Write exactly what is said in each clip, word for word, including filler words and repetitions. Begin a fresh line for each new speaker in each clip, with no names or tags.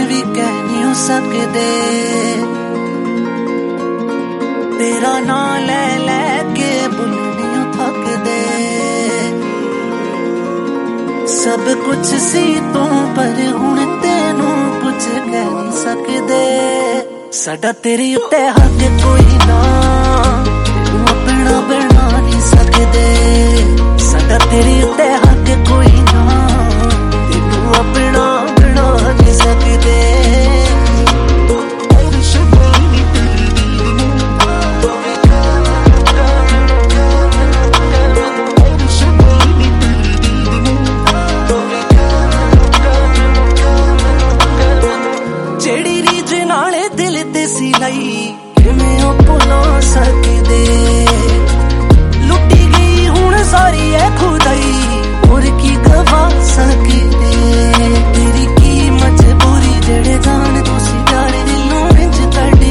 भी कह नहीं हो सकदे। तेरा नाम ले लेके बुल नहीं हो थकदे। सब कुछ सी तू पर हुण तेनू कुछ कह नहीं सकदे। साडा तेरे उत्ते हक कोई ना, तू अपना बना नहीं सकदे। साडा तेरे उत्ते हक कोई ना, तू अपना बना नहीं सकदे। जेड़ी रीज नाले दिल ते सी लाई किवें ओ भुला सकदे। लुटी गई हुण सारी है खुदाई, और की गवा सकदे। तेरी की मजबूरी जेड़े जान तुसी जाने दिलों विच कड्डे।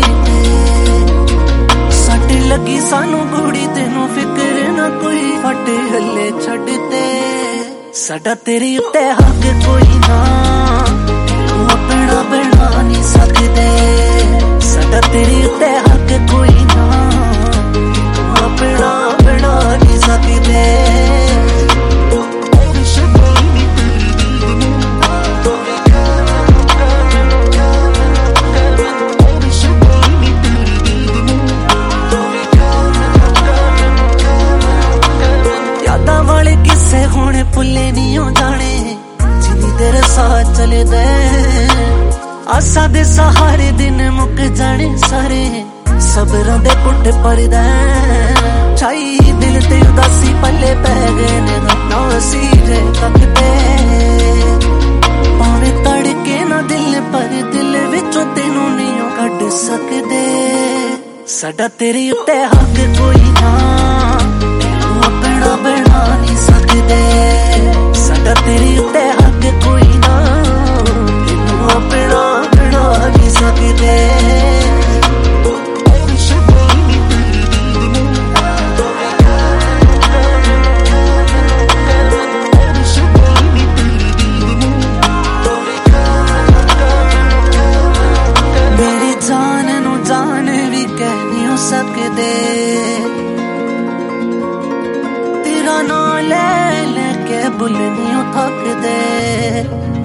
सट लगी सानू बूढ़ी तेनू फिक्र ना कोई फटे हल्ले छड्ड ते। साडा तेरे उत्ते हक कोई ना, तू अपना बना नहीं सकदे। साडा तेरे उत्ते हक कोई ना, तू अपना बना नहीं सकदे। यादां वाले किस्से हुण भुल्ले नहीं हो जाने, जिन्नी देर साथ चले दे। आसा दे सहारे दिन मुक जाने सारे, सबरां दे घुट भरदा। छाई दिल ते उदासी पल्ले पै गए ने ना सीरे तकदे। भावें तड़के ना दिल पर दिल विचों तेनू नहीं कढ सकदे। साडा तेरे उत्ते हक कोई ना, तू अपना बना नहीं सकदे। साडा तेरे उत्ते हक कोई ना, तू अपना बना नहीं सकदे। मेरी जान नू जान भी कह नहीं हो सकदे। तेरा नाम ले लेके बुल नहीं हो थकदे।